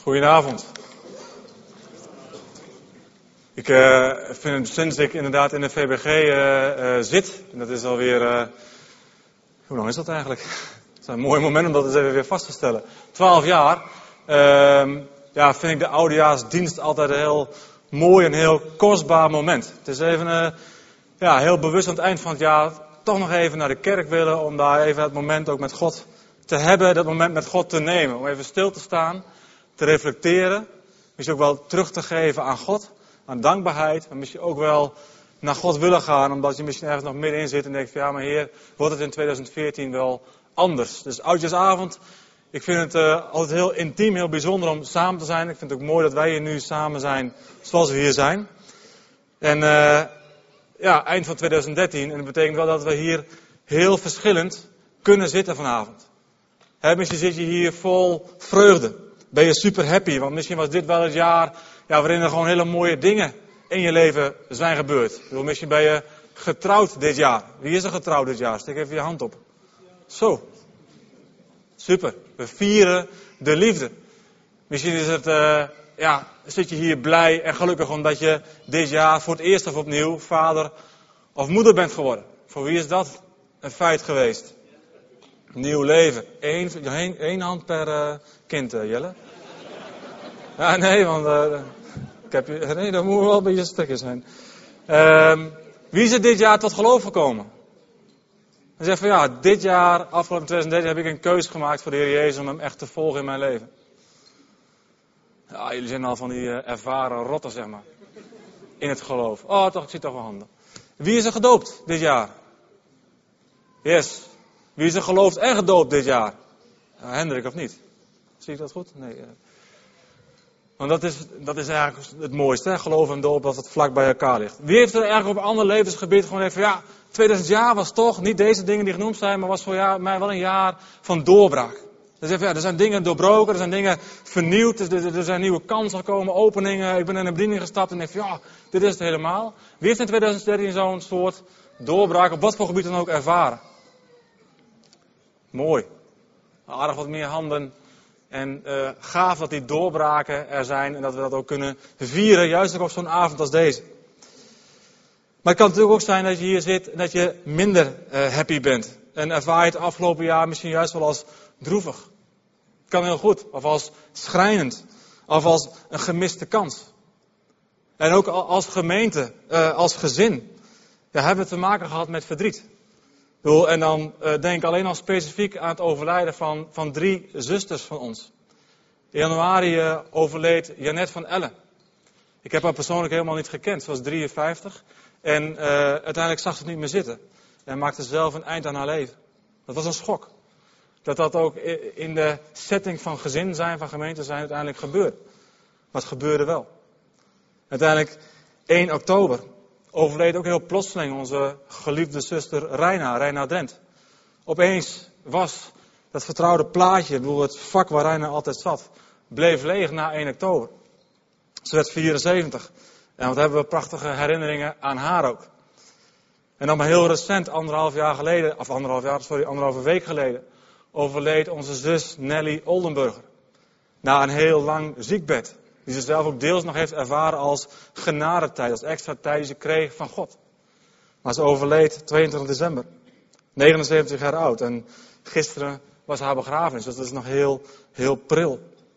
Goedenavond. Ik vind het sinds ik inderdaad in de VBG zit, en dat is alweer, hoe lang is dat eigenlijk? Het is een mooi moment om dat eens even weer vast te stellen. 12 jaar, vind ik de oudejaarsdienst altijd een heel mooi en heel kostbaar moment. Het is even heel bewust aan het eind van het jaar toch nog even naar de kerk willen, om daar even het moment ook met God te hebben, dat moment met God te nemen. Om even stil te staan, te reflecteren, misschien ook wel terug te geven aan God, aan dankbaarheid, maar misschien ook wel naar God willen gaan, omdat je misschien ergens nog middenin zit en denkt van ja, maar Heer, wordt het in 2014 wel anders? Dus oudjaarsavond, ik vind het altijd heel intiem, heel bijzonder om samen te zijn. Ik vind het ook mooi dat wij hier nu samen zijn zoals we hier zijn. En eind van 2013, en dat betekent wel dat we hier heel verschillend kunnen zitten vanavond. Misschien zit je hier vol vreugde. Ben je super happy, want misschien was dit wel het jaar waarin er gewoon hele mooie dingen in je leven zijn gebeurd. Misschien ben je getrouwd dit jaar. Wie is er getrouwd dit jaar? Steek even je hand op. Zo. Super. We vieren de liefde. Misschien is het, zit je hier blij en gelukkig omdat je dit jaar voor het eerst of opnieuw vader of moeder bent geworden. Voor wie is dat een feit geweest? Nieuw leven. Eén hand per kind, Jelle. Ja, nee, want dat moet wel een beetje stukjes zijn. Wie is er dit jaar tot geloof gekomen? En zegt van dit jaar, afgelopen 2013, heb ik een keuze gemaakt voor de Heer Jezus om hem echt te volgen in mijn leven. Ja, jullie zijn al van die ervaren rotten, zeg maar. In het geloof. Oh, toch, ik zie toch wel handen. Wie is er gedoopt dit jaar? Yes. Wie is er geloofd en gedoopt dit jaar? Hendrik of niet? Zie ik dat goed? Nee. Want dat is eigenlijk het mooiste, hè? Geloof en doop, dat het vlak bij elkaar ligt. Wie heeft er eigenlijk op een ander levensgebied gewoon even 2000 jaar was toch, niet deze dingen die genoemd zijn, maar was voor mij wel een jaar van doorbraak. Dus er zijn dingen doorbroken, er zijn dingen vernieuwd, er zijn nieuwe kansen gekomen, openingen. Ik ben in een bediening gestapt en denk van dit is het helemaal. Wie heeft in 2013 zo'n soort doorbraak, op wat voor gebied dan ook, ervaren? Mooi. Aardig wat meer handen. En gaaf dat die doorbraken er zijn en dat we dat ook kunnen vieren, juist ook op zo'n avond als deze. Maar het kan natuurlijk ook zijn dat je hier zit en dat je minder happy bent. En ervaar je het afgelopen jaar misschien juist wel als droevig. Het kan heel goed. Of als schrijnend. Of als een gemiste kans. En ook als gemeente, als gezin, hebben we te maken gehad met verdriet. En dan denk ik alleen al specifiek aan het overlijden van 3 zusters van ons. In januari overleed Janet van Elle. Ik heb haar persoonlijk helemaal niet gekend. Ze was 53. En uiteindelijk zag ze het niet meer zitten. En maakte zelf een eind aan haar leven. Dat was een schok. Dat ook in de setting van gezin zijn, van gemeente zijn, uiteindelijk gebeurde. Maar het gebeurde wel. Uiteindelijk 1 oktober overleed ook heel plotseling onze geliefde zuster Reina Drent. Opeens was dat vertrouwde plaatje, het vak waar Reina altijd zat, bleef leeg na 1 oktober. Ze werd 74. En wat hebben we prachtige herinneringen aan haar ook. En dan maar heel recent, anderhalve week geleden, overleed onze zus Nelly Oldenburger. Na een heel lang ziekbed. Die ze zelf ook deels nog heeft ervaren als genadetijd, als extra tijd die ze kreeg van God. Maar ze overleed 22 december. 79 jaar oud. En gisteren was haar begrafenis. Dus dat is nog heel, heel pril.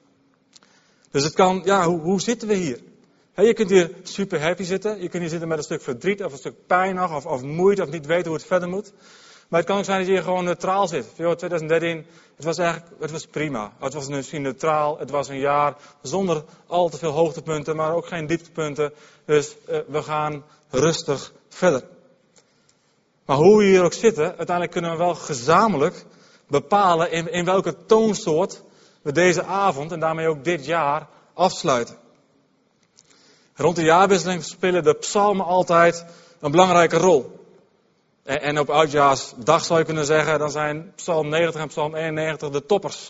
Dus het kan, hoe zitten we hier? Je kunt hier super happy zitten. Je kunt hier zitten met een stuk verdriet of een stuk pijn nog. Of moeite of niet weten hoe het verder moet. Maar het kan ook zijn dat je hier gewoon neutraal zit. 2013, het was prima. Het was misschien neutraal. Het was een jaar zonder al te veel hoogtepunten, maar ook geen dieptepunten. Dus we gaan rustig verder. Maar hoe we hier ook zitten, uiteindelijk kunnen we wel gezamenlijk bepalen in welke toonsoort we deze avond en daarmee ook dit jaar afsluiten. Rond de jaarwisseling spelen de psalmen altijd een belangrijke rol. En op oudjaarsdag zou je kunnen zeggen, dan zijn psalm 90 en psalm 91 de toppers.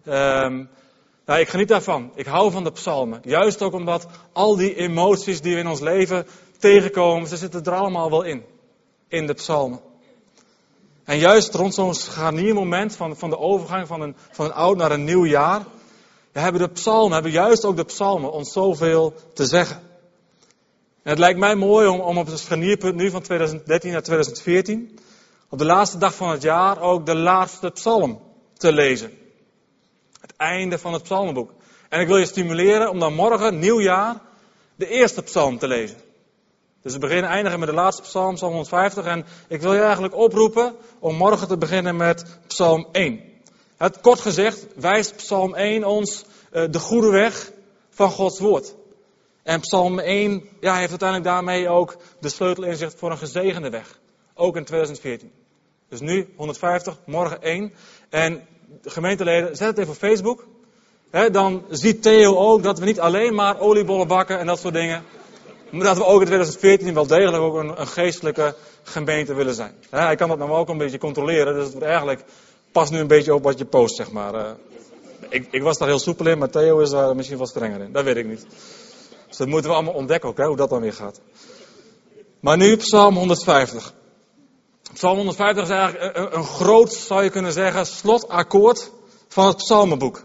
Ik geniet daarvan. Ik hou van de psalmen. Juist ook omdat al die emoties die we in ons leven tegenkomen, ze zitten er allemaal wel in de psalmen. En juist rond zo'n scharniermoment van de overgang van een oud naar een nieuw jaar, hebben juist ook de psalmen ons zoveel te zeggen. En het lijkt mij mooi om op het scharnierpunt nu van 2013 naar 2014, op de laatste dag van het jaar ook de laatste psalm te lezen. Het einde van het psalmenboek. En ik wil je stimuleren om dan morgen, nieuwjaar, de eerste psalm te lezen. Dus we eindigen met de laatste psalm, psalm 150. En ik wil je eigenlijk oproepen om morgen te beginnen met psalm 1. Het kort gezegd wijst psalm 1 ons de goede weg van Gods woord. En psalm 1 heeft uiteindelijk daarmee ook de sleutelinzicht voor een gezegende weg. Ook in 2014. Dus nu 150, morgen 1. En de gemeenteleden, zet het even op Facebook. Dan ziet Theo ook dat we niet alleen maar oliebollen bakken en dat soort dingen. Maar dat we ook in 2014 wel degelijk ook een geestelijke gemeente willen zijn. Hij kan dat nou ook een beetje controleren. Dus het wordt eigenlijk pas nu een beetje op wat je post, zeg maar. Ik was daar heel soepel in, maar Theo is daar misschien wat strenger in. Dat weet ik niet. Dus dat moeten we allemaal ontdekken ook, hoe dat dan weer gaat. Maar nu psalm 150. Psalm 150 is eigenlijk een groot, zou je kunnen zeggen, slotakkoord van het psalmenboek.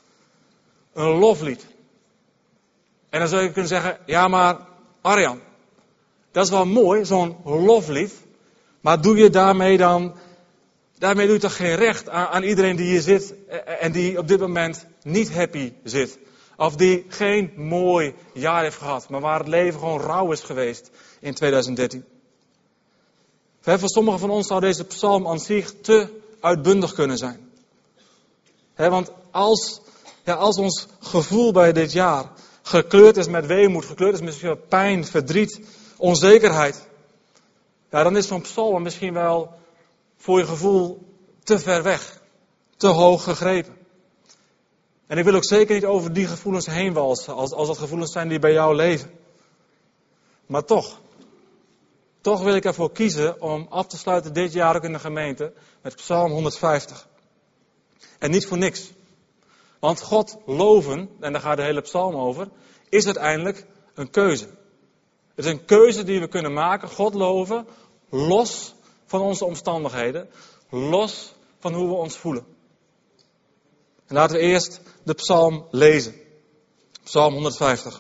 Een loflied. En dan zou je kunnen zeggen, ja maar Arjan, dat is wel mooi, zo'n loflied. Maar doe je daarmee doe je toch geen recht aan iedereen die hier zit en die op dit moment niet happy zit. Of die geen mooi jaar heeft gehad, maar waar het leven gewoon rauw is geweest in 2013. Voor sommigen van ons zou deze psalm aan zich te uitbundig kunnen zijn. Want als ons gevoel bij dit jaar gekleurd is met weemoed, gekleurd is misschien met pijn, verdriet, onzekerheid. Dan is zo'n psalm misschien wel voor je gevoel te ver weg. Te hoog gegrepen. En ik wil ook zeker niet over die gevoelens heen walsen, als dat gevoelens zijn die bij jou leven. Maar toch wil ik ervoor kiezen om af te sluiten dit jaar ook in de gemeente met psalm 150. En niet voor niks. Want God loven, en daar gaat de hele psalm over, is uiteindelijk een keuze. Het is een keuze die we kunnen maken, God loven, los van onze omstandigheden, los van hoe we ons voelen. En laten we eerst de psalm lezen. Psalm 150.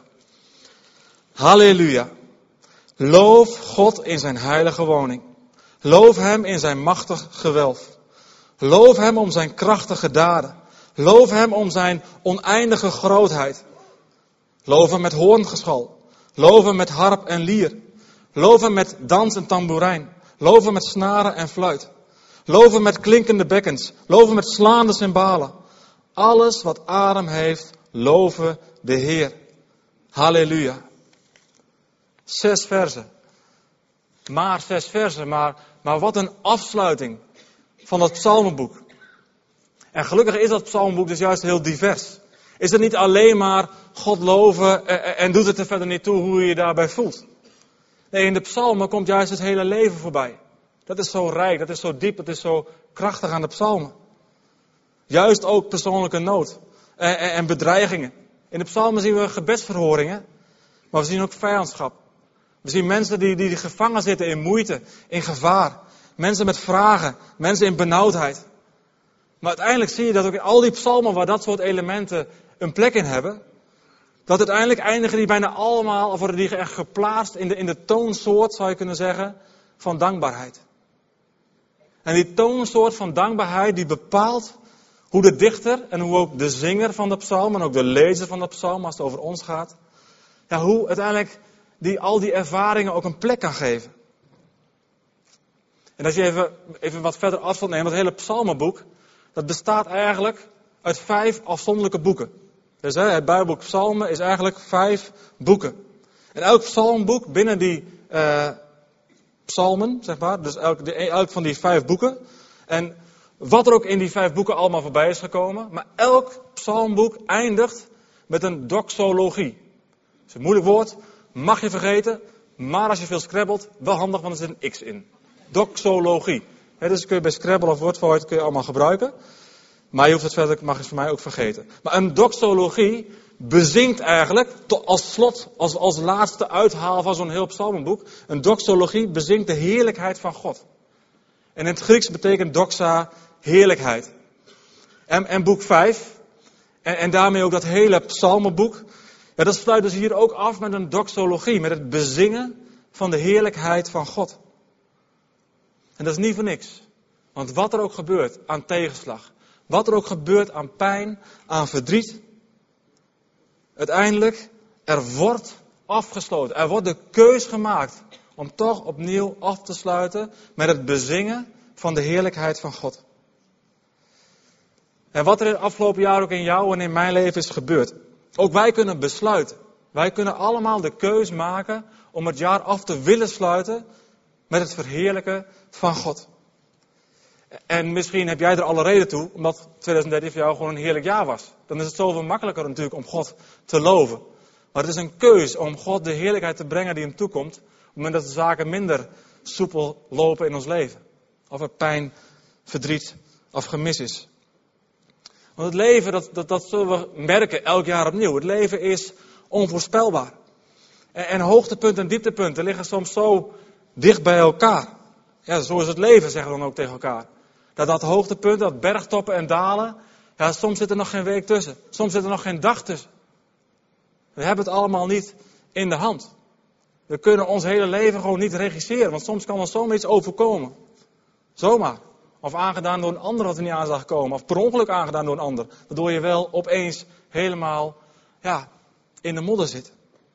Halleluja. Loof God in zijn heilige woning. Loof hem in zijn machtig gewelf. Loof hem om zijn krachtige daden. Loof hem om zijn oneindige grootheid. Loof hem met hoorngeschal. Loof hem met harp en lier. Loof hem met dans en tamboerijn. Loof hem met snaren en fluit. Loof hem met klinkende bekkens. Loof hem met slaande cymbalen. Alles wat adem heeft, loven de Heer. Halleluja. 6 versen. Maar 6 versen, maar wat een afsluiting van dat psalmenboek. En gelukkig is dat psalmenboek dus juist heel divers. Is het niet alleen maar God loven en doet het er verder niet toe hoe je je daarbij voelt. Nee, in de psalmen komt juist het hele leven voorbij. Dat is zo rijk, dat is zo diep, dat is zo krachtig aan de psalmen. Juist ook persoonlijke nood en bedreigingen. In de psalmen zien we gebedsverhoringen, maar we zien ook vijandschap. We zien mensen die gevangen zitten in moeite, in gevaar. Mensen met vragen, mensen in benauwdheid. Maar uiteindelijk zie je dat ook in al die psalmen waar dat soort elementen een plek in hebben, dat uiteindelijk eindigen die bijna allemaal, of worden die echt geplaatst in de toonsoort, zou je kunnen zeggen, van dankbaarheid. En die toonsoort van dankbaarheid die bepaalt hoe de dichter en hoe ook de zinger van de psalm en ook de lezer van de psalm, als het over ons gaat, hoe uiteindelijk al die ervaringen ook een plek kan geven. En als je even wat verder afstand neemt, het hele psalmenboek, dat bestaat eigenlijk uit 5 afzonderlijke boeken. Dus het Bijbelboek Psalmen is eigenlijk 5 boeken. En elk psalmboek binnen die psalmen, zeg maar, dus elk van die 5 boeken. En wat er ook in die 5 boeken allemaal voorbij is gekomen, maar elk psalmboek eindigt met een doxologie. Dat is een moeilijk woord, mag je vergeten, maar als je veel scrabbelt, wel handig, want er zit een X in. Doxologie. Dus kun je bij Scrabble of Wordvoid kun je allemaal gebruiken. Maar je hoeft het verder, mag je voor mij ook vergeten. Maar een doxologie bezingt eigenlijk, als slot, als laatste uithaal van zo'n heel psalmenboek. Een doxologie bezingt de heerlijkheid van God. En in het Grieks betekent doxa heerlijkheid. En boek 5 En daarmee ook dat hele psalmenboek. Ja, dat sluit dus hier ook af met een doxologie, met het bezingen van de heerlijkheid van God. En dat is niet voor niks. Want wat er ook gebeurt aan tegenslag, wat er ook gebeurt aan pijn, aan verdriet, uiteindelijk, er wordt afgesloten. Er wordt de keus gemaakt om toch opnieuw af te sluiten met het bezingen van de heerlijkheid van God. En wat er in het afgelopen jaar ook in jou en in mijn leven is gebeurd. Ook wij kunnen besluiten. Wij kunnen allemaal de keus maken om het jaar af te willen sluiten met het verheerlijken van God. En misschien heb jij er alle reden toe, omdat 2013 voor jou gewoon een heerlijk jaar was. Dan is het zoveel makkelijker natuurlijk om God te loven. Maar het is een keus om God de heerlijkheid te brengen die hem toekomt, op het moment dat de zaken minder soepel lopen in ons leven. Of er pijn, verdriet of gemis is. Want het leven, dat zullen we merken elk jaar opnieuw. Het leven is onvoorspelbaar. En hoogtepunten en dieptepunten liggen soms zo dicht bij elkaar. Ja, zo is het leven, zeggen we dan ook tegen elkaar. Dat hoogtepunt, dat bergtoppen en dalen, ja, soms zit er nog geen week tussen. Soms zit er nog geen dag tussen. We hebben het allemaal niet in de hand. We kunnen ons hele leven gewoon niet regisseren, want soms kan ons zomaar iets overkomen. Zomaar. Of aangedaan door een ander wat er niet aan zag komen. Of per ongeluk aangedaan door een ander. Waardoor je wel opeens helemaal in de modder zit.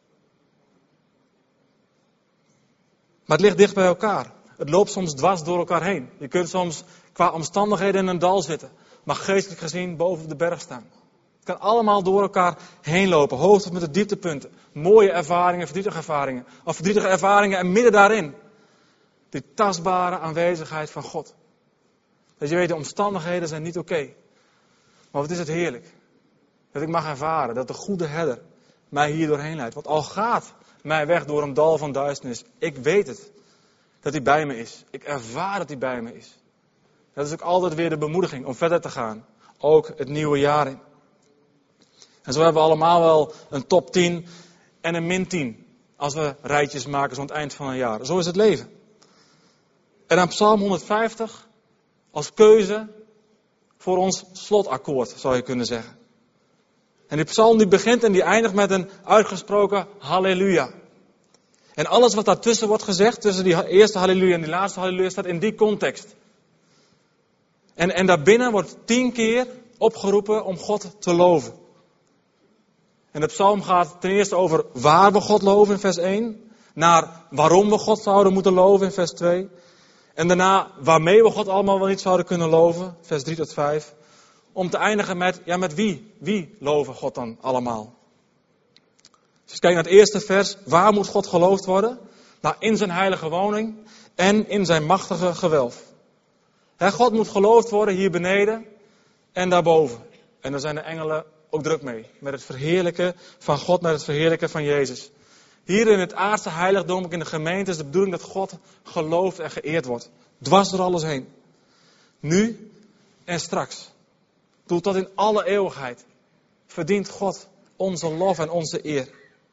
Maar het ligt dicht bij elkaar. Het loopt soms dwars door elkaar heen. Je kunt soms qua omstandigheden in een dal zitten. Maar geestelijk gezien boven op de berg staan. Het kan allemaal door elkaar heen lopen. Hoogte met de dieptepunten. Mooie ervaringen, verdrietige ervaringen. Of verdrietige ervaringen en midden daarin. Die tastbare aanwezigheid van God. Dat je weet, de omstandigheden zijn niet oké. Maar wat is het heerlijk. Dat ik mag ervaren dat de goede herder mij hier doorheen leidt. Want al gaat mij weg door een dal van duisternis. Ik weet het. Dat hij bij me is. Ik ervaar dat hij bij me is. Dat is ook altijd weer de bemoediging om verder te gaan. Ook het nieuwe jaar in. En zo hebben we allemaal wel een top 10 en een min 10. Als we rijtjes maken zo aan het eind van een jaar. Zo is het leven. En aan Psalm 150 als keuze voor ons slotakkoord, zou je kunnen zeggen. En die psalm die begint en die eindigt met een uitgesproken halleluja. En alles wat daartussen wordt gezegd, tussen die eerste halleluja en die laatste halleluja, staat in die context. En daarbinnen wordt 10 keer opgeroepen om God te loven. En de psalm gaat ten eerste over waar we God loven in vers 1. Naar waarom we God zouden moeten loven in vers 2. En daarna waarmee we God allemaal wel niet zouden kunnen loven, vers 3 tot 5. Om te eindigen met wie? Wie loven God dan allemaal? Dus kijk naar het eerste vers. Waar moet God geloofd worden? Nou, in zijn heilige woning en in zijn machtige gewelf. God moet geloofd worden hier beneden en daarboven. En daar zijn de engelen ook druk mee. Met het verheerlijken van God, met het verheerlijken van Jezus. Hier in het aardse heiligdom, ook in de gemeente, is de bedoeling dat God geloofd en geëerd wordt. Dwars door alles heen. Nu en straks. Tot in alle eeuwigheid verdient God onze lof en onze eer.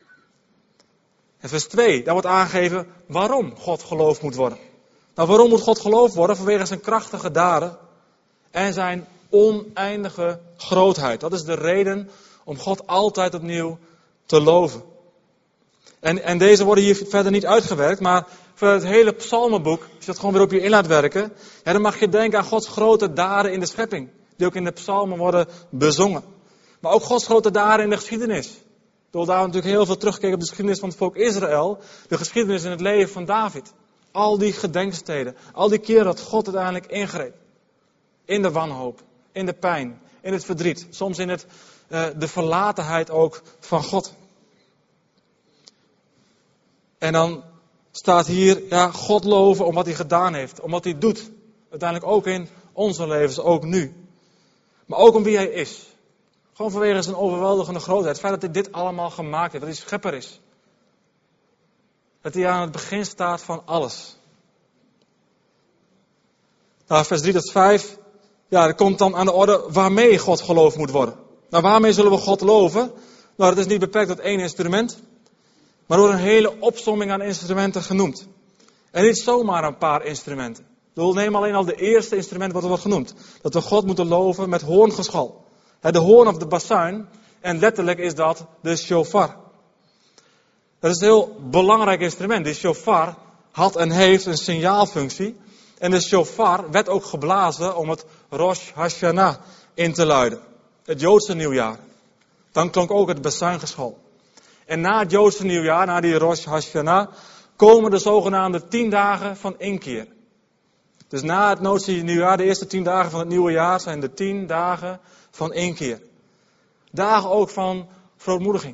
En vers 2, daar wordt aangegeven waarom God geloofd moet worden. Nou, waarom moet God geloofd worden? Vanwege zijn krachtige daden en zijn oneindige grootheid. Dat is de reden om God altijd opnieuw te loven. En deze worden hier verder niet uitgewerkt, maar voor het hele psalmenboek, als je dat gewoon weer op je in laat werken, dan mag je denken aan Gods grote daden in de schepping, die ook in de psalmen worden bezongen. Maar ook Gods grote daden in de geschiedenis. Door daar natuurlijk heel veel teruggekeken op de geschiedenis van het volk Israël, de geschiedenis in het leven van David. Al die gedenksteden, al die keren dat God uiteindelijk ingreep. In de wanhoop, in de pijn, in het verdriet, soms in de verlatenheid ook van God. En dan staat hier, God loven om wat hij gedaan heeft, om wat hij doet. Uiteindelijk ook in onze levens, ook nu. Maar ook om wie hij is. Gewoon vanwege zijn overweldigende grootheid. Het feit dat hij dit allemaal gemaakt heeft, dat hij schepper is. Dat hij aan het begin staat van alles. Nou, vers 3 tot 5. Ja, er komt dan aan de orde waarmee God geloofd moet worden. Nou, waarmee zullen we God loven? Nou, dat is niet beperkt tot één instrument. Maar door een hele opsomming aan instrumenten genoemd. En niet zomaar een paar instrumenten. Neem alleen al de eerste instrument wat er wordt genoemd. Dat we God moeten loven met hoorngeschal. De hoorn of de bazuin. En letterlijk is dat de shofar. Dat is een heel belangrijk instrument. Die shofar had en heeft een signaalfunctie. En de shofar werd ook geblazen om het Rosh Hashanah in te luiden. Het Joodse nieuwjaar. Dan klonk ook het bazuingeschal. En na het Joodse nieuwjaar, na die Rosh Hashanah, komen de zogenaamde 10 dagen van inkeer. Dus na het Joodse nieuwjaar, de eerste 10 dagen van het nieuwe jaar, zijn de 10 dagen van inkeer. Dagen ook van verootmoediging.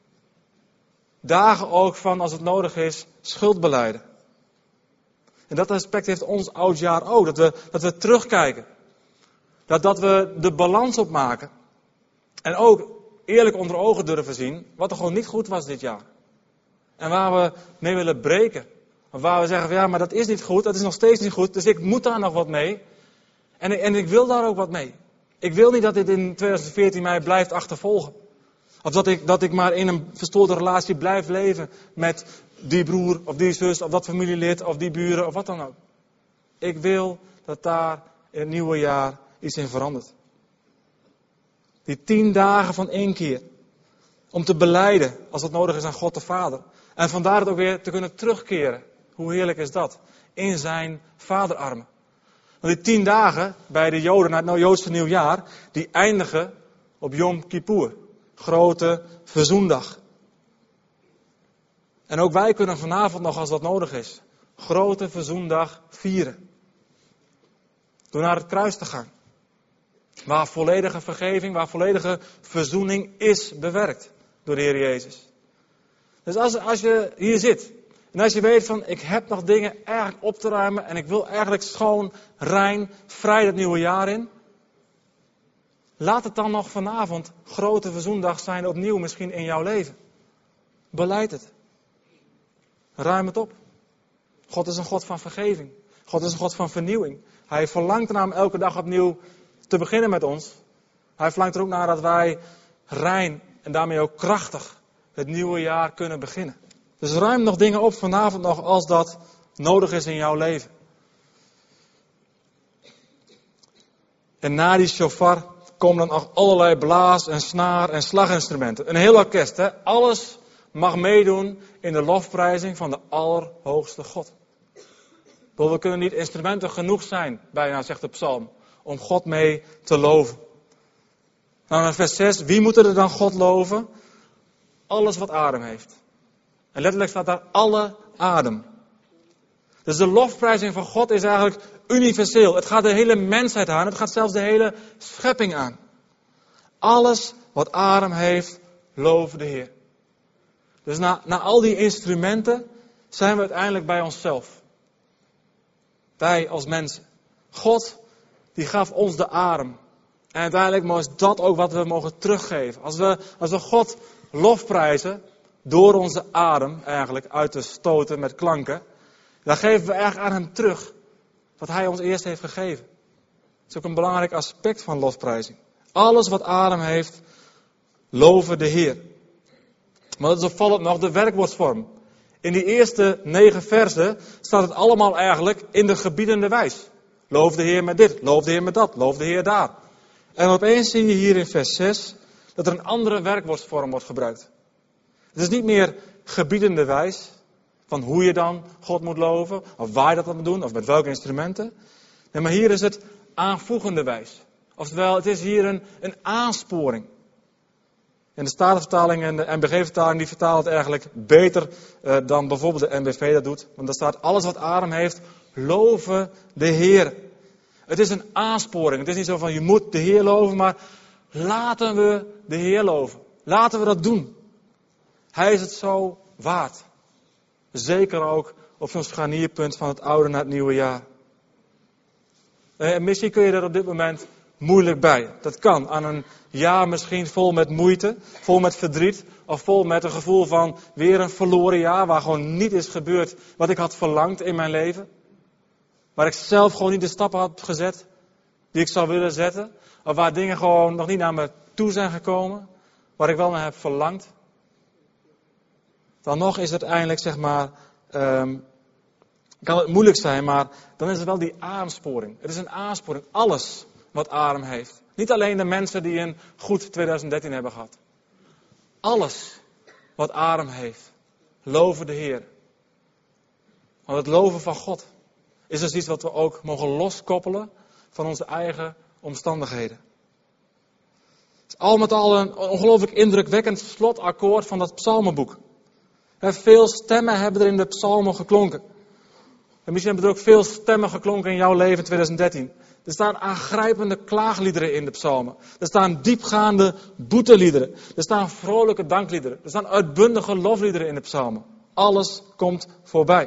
Dagen ook van, als het nodig is, schuldbelijden. En dat aspect heeft ons oudjaar ook. Dat we terugkijken. Dat we de balans opmaken. En ook eerlijk onder ogen durven zien wat er gewoon niet goed was dit jaar. En waar we mee willen breken. Of waar we zeggen van ja, maar dat is niet goed, dat is nog steeds niet goed. Dus ik moet daar nog wat mee. En ik wil daar ook wat mee. Ik wil niet dat dit in 2014 mij blijft achtervolgen. Of dat ik maar in een verstoorde relatie blijf leven met die broer of die zus of dat familielid of die buren of wat dan ook. Ik wil dat daar in het nieuwe jaar iets in verandert. Die 10 dagen van inkeer. Om te belijden als het nodig is aan God de Vader. En vandaar het ook weer te kunnen terugkeren. Hoe heerlijk is dat? In zijn vaderarmen. Want die 10 dagen bij de Joden na het Joodse nieuwjaar, die eindigen op Yom Kippur. Grote verzoendag. En ook wij kunnen vanavond nog, als dat nodig is, grote verzoendag vieren. Door naar het kruis te gaan. Waar volledige vergeving, waar volledige verzoening is bewerkt door de Heer Jezus. Dus als je hier zit en als je weet van ik heb nog dingen eigenlijk op te ruimen en ik wil eigenlijk schoon, rein, vrij het nieuwe jaar in. Laat het dan nog vanavond grote verzoendag zijn opnieuw misschien in jouw leven. Belijd het. Ruim het op. God is een God van vergeving. God is een God van vernieuwing. Hij verlangt ernaar om elke dag opnieuw te beginnen met ons. Hij verlangt er ook naar dat wij rein en daarmee ook krachtig het nieuwe jaar kunnen beginnen. Dus ruim nog dingen op vanavond nog als dat nodig is in jouw leven. En na die shofar komen dan ook allerlei blaas- en snaar- en slaginstrumenten. Een heel orkest, hè? Alles mag meedoen in de lofprijzing van de Allerhoogste God. We kunnen niet instrumenten genoeg zijn, bijna zegt de psalm, om God mee te loven. Nou, in vers 6, wie moeten er dan God loven? Alles wat adem heeft. En letterlijk staat daar alle adem. Dus de lofprijzing van God is eigenlijk universeel. Het gaat de hele mensheid aan. Het gaat zelfs de hele schepping aan. Alles wat adem heeft, loven de Heer. Dus na al die instrumenten zijn we uiteindelijk bij onszelf. Wij als mensen. God, die gaf ons de adem. En uiteindelijk is dat ook wat we mogen teruggeven. Als we God lofprijzen, door onze adem eigenlijk uit te stoten met klanken, dan geven we eigenlijk aan hem terug wat hij ons eerst heeft gegeven. Dat is ook een belangrijk aspect van lofprijzing. Alles wat adem heeft, loven de Heer. Maar dat is opvallend nog de werkwoordsvorm. In die eerste 9 versen staat het allemaal eigenlijk in de gebiedende wijs. Loof de Heer met dit, loof de Heer met dat, loof de Heer daar. En opeens zie je hier in vers 6 dat er een andere werkwoordsvorm wordt gebruikt. Het is niet meer gebiedende wijs, van hoe je dan God moet loven, of waar je dat moet doen, of met welke instrumenten. Nee, maar hier is het aanvoegende wijs. Oftewel, het is hier een aansporing. En de Statenvertaling en de NBG-vertaling die vertalen het eigenlijk beter dan bijvoorbeeld de NBV dat doet. Want daar staat alles wat adem heeft, loven de Heer. Het is een aansporing. Het is niet zo van je moet de Heer loven, maar laten we de Heer loven. Laten we dat doen. Hij is het zo waard. Zeker ook op zo'n scharnierpunt van het oude naar het nieuwe jaar. Misschien kun je er op dit moment moeilijk bij. Dat kan aan een jaar misschien vol met moeite, vol met verdriet, of vol met een gevoel van weer een verloren jaar, waar gewoon niet is gebeurd wat ik had verlangd in mijn leven. Waar ik zelf gewoon niet de stappen had gezet die ik zou willen zetten. Of waar dingen gewoon nog niet naar me toe zijn gekomen, waar ik wel naar heb verlangd. Dan nog is het uiteindelijk, zeg maar, kan het moeilijk zijn, maar dan is het wel die aansporing. Het is een aansporing, alles wat adem heeft. Niet alleen de mensen die een goed 2013 hebben gehad. Alles wat adem heeft, loven de Heer. Want het loven van God is dus iets wat we ook mogen loskoppelen van onze eigen omstandigheden. Het is al met al een ongelooflijk indrukwekkend slotakkoord van dat psalmenboek. Veel stemmen hebben er in de psalmen geklonken. En misschien hebben er ook veel stemmen geklonken in jouw leven in 2013. Er staan aangrijpende klaagliederen in de psalmen. Er staan diepgaande boeteliederen. Er staan vrolijke dankliederen. Er staan uitbundige lofliederen in de psalmen. Alles komt voorbij.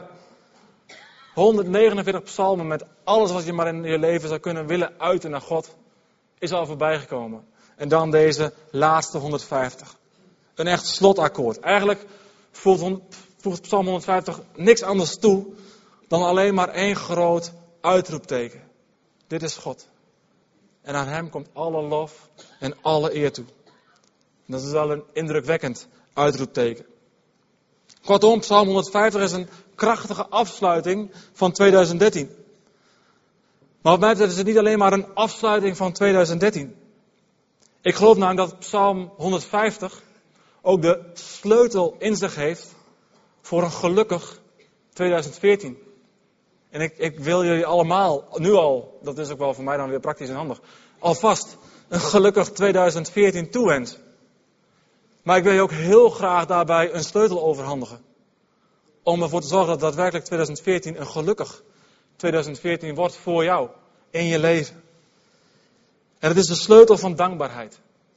149 psalmen met alles wat je maar in je leven zou kunnen willen uiten naar God, is al voorbijgekomen. En dan deze laatste 150. Een echt slotakkoord. Eigenlijk voegt Psalm 150 niks anders toe dan alleen maar één groot uitroepteken. Dit is God. En aan hem komt alle lof en alle eer toe. En dat is wel een indrukwekkend uitroepteken. Kortom, Psalm 150 is een krachtige afsluiting van 2013. Maar wat mij betreft is het niet alleen maar een afsluiting van 2013. Ik geloof namelijk dat Psalm 150 ook de sleutel in zich heeft voor een gelukkig 2014. En ik wil jullie allemaal, nu al, dat is ook wel voor mij dan weer praktisch en handig, alvast een gelukkig 2014 toewensen. Maar ik wil je ook heel graag daarbij een sleutel overhandigen. Om ervoor te zorgen dat daadwerkelijk 2014 een gelukkig 2014 wordt voor jou in je leven. En het is de sleutel van dankbaarheid.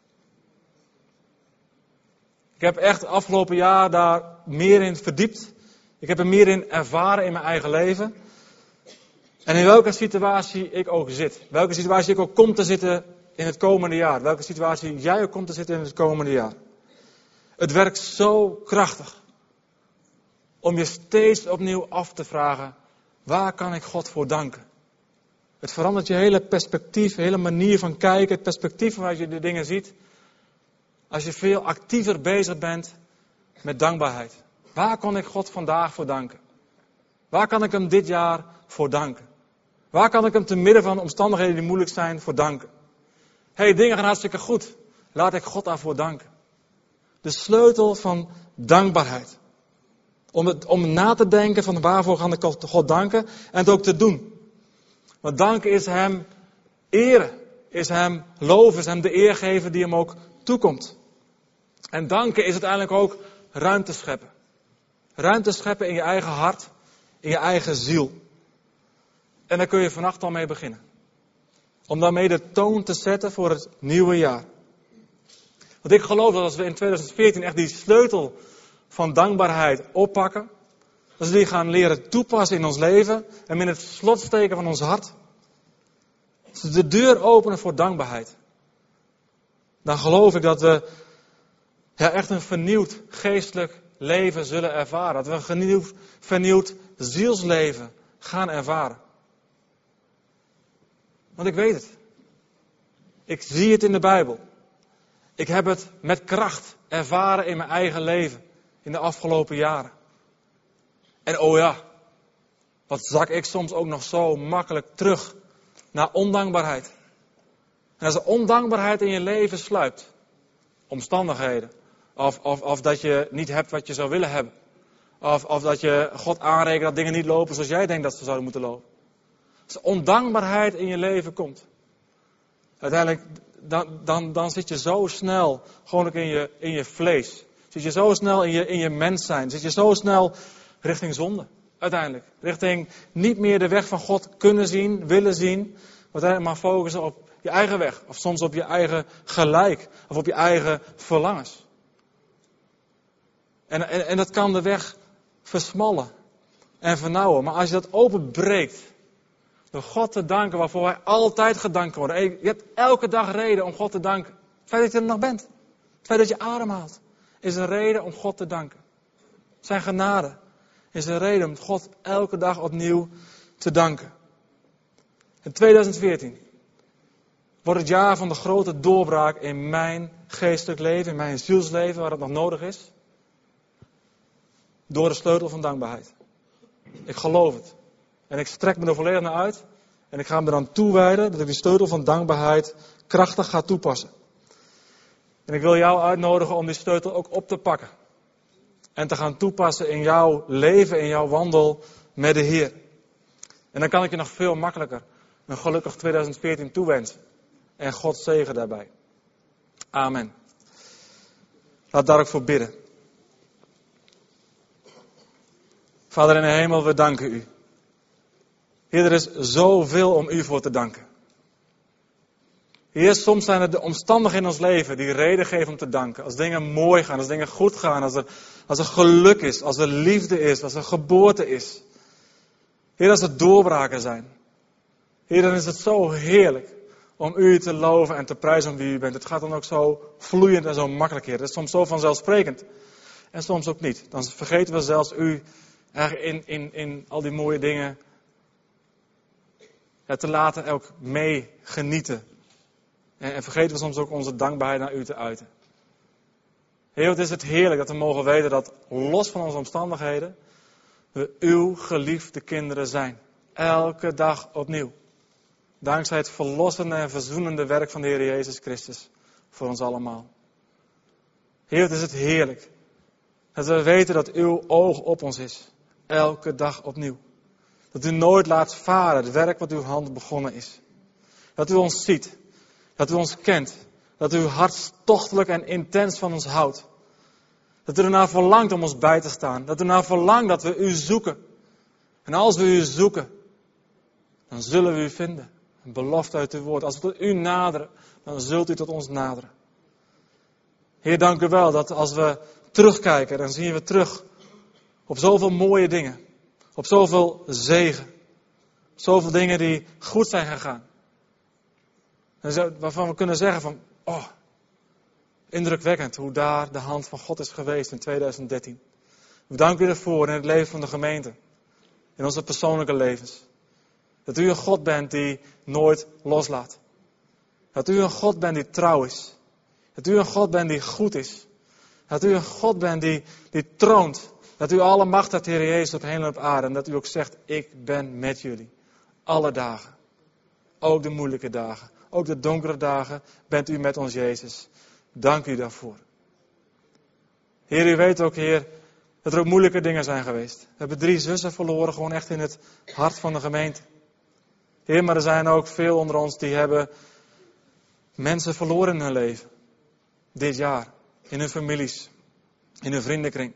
Ik heb echt het afgelopen jaar daar meer in verdiept. Ik heb er meer in ervaren in mijn eigen leven. En in welke situatie ik ook zit. Welke situatie ik ook kom te zitten in het komende jaar. Welke situatie jij ook komt te zitten in het komende jaar. Het werkt zo krachtig. Om je steeds opnieuw af te vragen. Waar kan ik God voor danken? Het verandert je hele perspectief, je hele manier van kijken. Het perspectief waaruit je de dingen ziet. Als je veel actiever bezig bent met dankbaarheid. Waar kan ik God vandaag voor danken? Waar kan ik hem dit jaar voor danken? Waar kan ik hem te midden van omstandigheden die moeilijk zijn voor danken? Dingen gaan hartstikke goed. Laat ik God daarvoor danken. De sleutel van dankbaarheid. Om na te denken van waarvoor kan ik God danken en het ook te doen. Want danken is hem eren, is hem loven, is hem de eer geven die hem ook toekomt. En danken is uiteindelijk ook ruimte scheppen. Ruimte scheppen in je eigen hart, in je eigen ziel. En daar kun je vannacht al mee beginnen. Om daarmee de toon te zetten voor het nieuwe jaar. Want ik geloof dat als we in 2014 echt die sleutel van dankbaarheid oppakken. Als we die gaan leren toepassen in ons leven. En in het slot steken van ons hart. Als we de deur openen voor dankbaarheid. Dan geloof ik dat we echt een vernieuwd geestelijk leven zullen ervaren. Dat we een vernieuwd zielsleven gaan ervaren. Want ik weet het. Ik zie het in de Bijbel. Ik heb het met kracht ervaren in mijn eigen leven. In de afgelopen jaren. En oh ja, wat zak ik soms ook nog zo makkelijk terug naar ondankbaarheid. En als er ondankbaarheid in je leven sluipt. Omstandigheden. Of dat je niet hebt wat je zou willen hebben. Of dat je God aanrekent dat dingen niet lopen zoals jij denkt dat ze zouden moeten lopen. Als ondankbaarheid in je leven komt. Uiteindelijk, dan zit je zo snel gewoon ook in je vlees. Zit je zo snel in je mens zijn. Zit je zo snel richting zonde. Uiteindelijk. Richting niet meer de weg van God kunnen zien, willen zien. Maar focussen op je eigen weg. Of soms op je eigen gelijk. Of op je eigen verlangens. En dat kan de weg versmallen. En vernauwen. Maar als je dat openbreekt. Door God te danken waarvoor wij altijd gedankt worden. Je hebt elke dag reden om God te danken. Het feit dat je er nog bent. Het feit dat je ademhaalt. Is een reden om God te danken. Zijn genade is een reden om God elke dag opnieuw te danken. In 2014 wordt het jaar van de grote doorbraak in mijn geestelijk leven, in mijn zielsleven, waar het nog nodig is. Door de sleutel van dankbaarheid. Ik geloof het. En ik strek me er volledig naar uit. En ik ga me eraan toewijden dat ik die sleutel van dankbaarheid krachtig gaat toepassen. En ik wil jou uitnodigen om die sleutel ook op te pakken. En te gaan toepassen in jouw leven, in jouw wandel met de Heer. En dan kan ik je nog veel makkelijker een gelukkig 2014 toewensen. En God zegen daarbij. Amen. Laat daar ook voor bidden. Vader in de hemel, we danken u. Heer, er is zoveel om u voor te danken. Heer, soms zijn het de omstandigheden in ons leven die reden geven om te danken. Als dingen mooi gaan, als dingen goed gaan, als er geluk is, als er liefde is, als er geboorte is. Heer, als er doorbraken zijn. Heer, dan is het zo heerlijk om u te loven en te prijzen om wie u bent. Het gaat dan ook zo vloeiend en zo makkelijk, Heer. Het is soms zo vanzelfsprekend. En soms ook niet. Dan vergeten we zelfs u eigenlijk in al die mooie dingen te laten ook mee genieten. En vergeten we soms ook onze dankbaarheid naar u te uiten. Heer, wat is het heerlijk dat we mogen weten dat los van onze omstandigheden we uw geliefde kinderen zijn. Elke dag opnieuw. Dankzij het verlossende en verzoenende werk van de Heer Jezus Christus voor ons allemaal. Heer, wat is het heerlijk dat we weten dat uw oog op ons is. Elke dag opnieuw. Dat u nooit laat varen het werk wat uw hand begonnen is. Dat u ons ziet. Dat u ons kent. Dat u hartstochtelijk en intens van ons houdt. Dat u ernaar verlangt om ons bij te staan. Dat u ernaar verlangt dat we u zoeken. En als we u zoeken, dan zullen we u vinden. Een belofte uit uw woord. Als we tot u naderen, dan zult u tot ons naderen. Heer, dank u wel dat als we terugkijken, dan zien we terug op zoveel mooie dingen. Op zoveel zegen. Zoveel dingen die goed zijn gegaan. En waarvan we kunnen zeggen van, indrukwekkend hoe daar de hand van God is geweest in 2013. We danken u ervoor in het leven van de gemeente. In onze persoonlijke levens. Dat u een God bent die nooit loslaat. Dat u een God bent die trouw is. Dat u een God bent die goed is. Dat u een God bent die troont. Dat u alle macht hebt, Heer Jezus, op hemel en op aarde. En dat u ook zegt, ik ben met jullie. Alle dagen. Ook de moeilijke dagen. Ook de donkere dagen bent u met ons, Jezus. Dank u daarvoor. Heer, u weet ook, Heer, dat er ook moeilijke dingen zijn geweest. We hebben 3 zussen verloren, gewoon echt in het hart van de gemeente. Heer, maar er zijn ook veel onder ons die hebben mensen verloren in hun leven. Dit jaar. In hun families. In hun vriendenkring.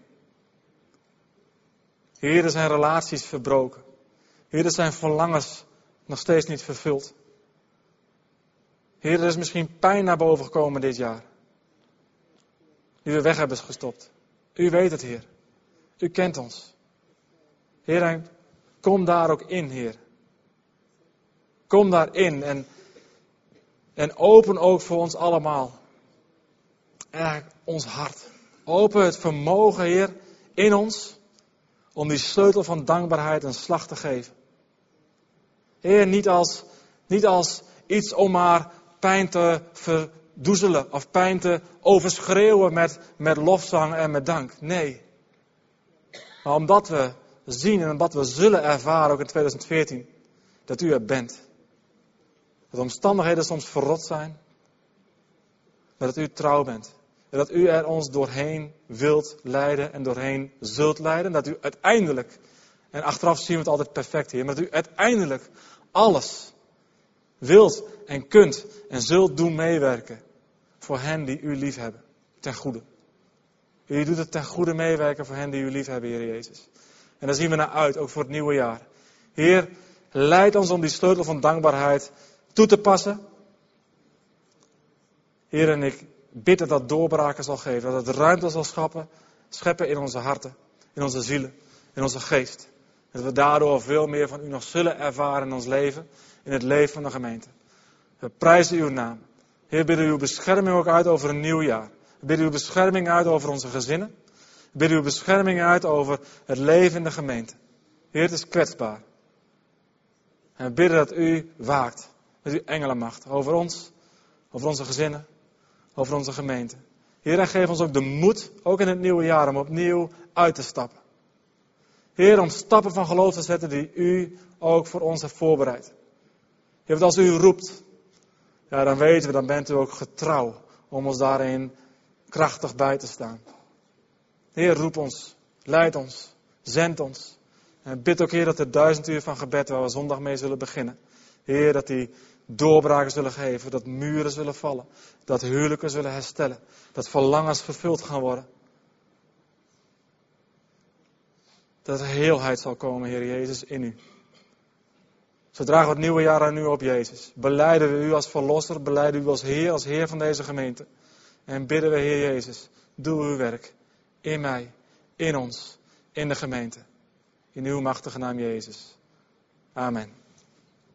Heer, er zijn relaties verbroken. Heer, er zijn verlangens nog steeds niet vervuld. Heer, er is misschien pijn naar boven gekomen dit jaar. Die we weg hebben gestopt. U weet het, Heer. U kent ons. Heer, en kom daar ook in, Heer. Kom daarin en open ook voor ons allemaal. Eigenlijk ons hart. Open het vermogen, Heer, in ons. Om die sleutel van dankbaarheid een slag te geven. Heer, niet als iets om maar pijn te verdoezelen. Of pijn te overschreeuwen met lofzang en met dank. Nee. Maar omdat we zien en omdat we zullen ervaren, ook in 2014, dat u er bent. Dat de omstandigheden soms verrot zijn. Maar dat u trouw bent. En dat u er ons doorheen wilt leiden en doorheen zult leiden. Dat u uiteindelijk, en achteraf zien we het altijd perfect, Heer, maar dat u uiteindelijk alles wilt en kunt en zult doen meewerken voor hen die u lief hebben. Ten goede. U doet het ten goede meewerken voor hen die u lief hebben, Heer Jezus. En daar zien we naar uit, ook voor het nieuwe jaar. Heer, leid ons om die sleutel van dankbaarheid toe te passen. Heer, en ik bid dat dat doorbraken zal geven. Dat het ruimte zal scheppen in onze harten, in onze zielen, in onze geest. Dat we daardoor veel meer van u nog zullen ervaren in ons leven, in het leven van de gemeente. We prijzen uw naam. Heer, bidden uw bescherming ook uit over een nieuw jaar. We bidden uw bescherming uit over onze gezinnen. We bidden uw bescherming uit over het leven in de gemeente. Heer, het is kwetsbaar. En we bidden dat u waakt met uw engelenmacht over ons, over onze gezinnen, over onze gemeente. Heer, en geef ons ook de moed, ook in het nieuwe jaar, om opnieuw uit te stappen. Heer, om stappen van geloof te zetten die u ook voor ons heeft voorbereid. Heer, want als u roept, Ja, dan weten we, dan bent u ook getrouw om ons daarin krachtig bij te staan. Heer, roep ons, leid ons, zend ons. En bid ook, Heer, dat er 1000 uur van gebed waar we zondag mee zullen beginnen. Heer, dat die doorbraken zullen geven, dat muren zullen vallen, dat huwelijken zullen herstellen, dat verlangens vervuld gaan worden. Dat er heelheid zal komen, Heer Jezus, in u. Zo dragen we het nieuwe jaar aan u op, Jezus. Belijden we u als verlosser, belijden we u als Heer van deze gemeente. En bidden we, Heer Jezus, doe uw werk in mij, in ons, in de gemeente. In uw machtige naam, Jezus. Amen.